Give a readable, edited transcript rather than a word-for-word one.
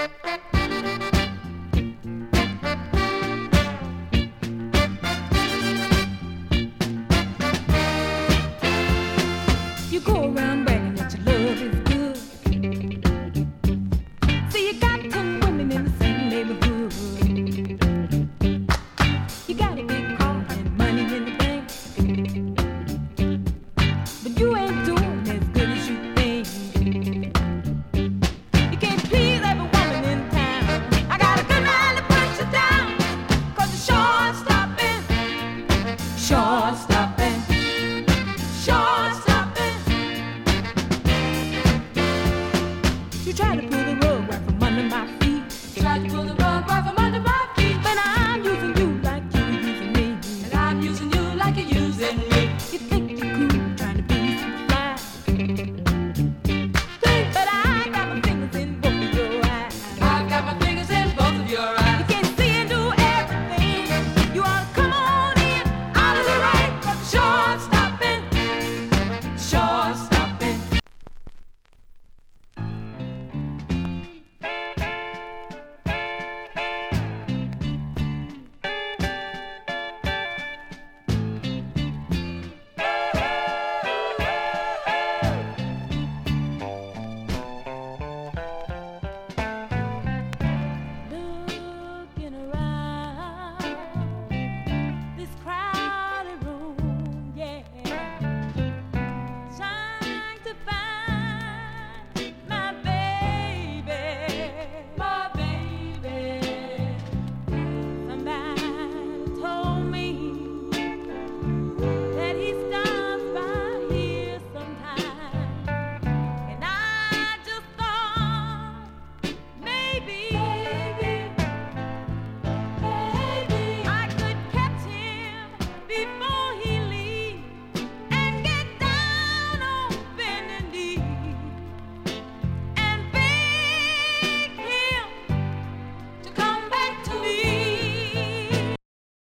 You go around bragging that your love is good. See, you got 10 women in the same neighborhood. You got a big car and money in the bank, but you ain't doing as good as you think. You can't please every woman in town. I got a good man to put you down, 'cause you're short stopping, short stopping, short stopping. You try to